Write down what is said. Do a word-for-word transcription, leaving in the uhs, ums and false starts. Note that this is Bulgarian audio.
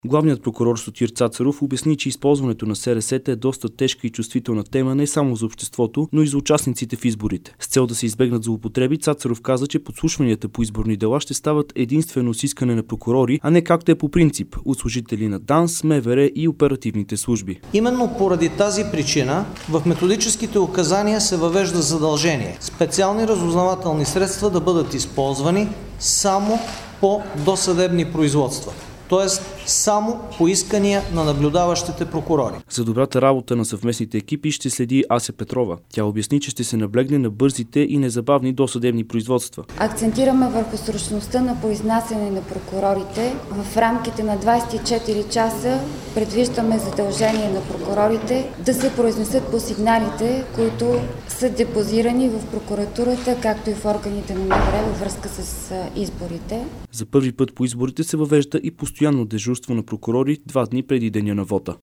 Главният прокурор Сотир Цацаров обясни, че използването на СРС-та е доста тежка и чувствителна тема не само за обществото, но и за участниците в изборите. С цел да се избегнат злоупотреби, Цацаров каза, че подслушванията по изборни дела ще стават единствено с искане на прокурори, а не както е по принцип от служители на ДАНС, МВР и оперативните служби. Именно поради тази причина в методическите указания се въвежда задължение специални разузнавателни средства да бъдат използвани само по досъдебни производства. т.е. само по искания на наблюдаващите прокурори. За добрата работа на съвместните екипи ще следи Ася Петрова. Тя обясни, че ще се наблегне на бързите и незабавни досъдебни производства. Акцентираме върху срочността на произнасяне на прокурорите. В рамките на двадесет и четири часа предвиждаме задължение на прокурорите да се произнесат по сигналите, които са депозирани в прокуратурата, както и в органите на МВР във връзка с изборите. За първи път по изборите се въвежда и постоянно дежурство на прокурори два дни преди деня на вота.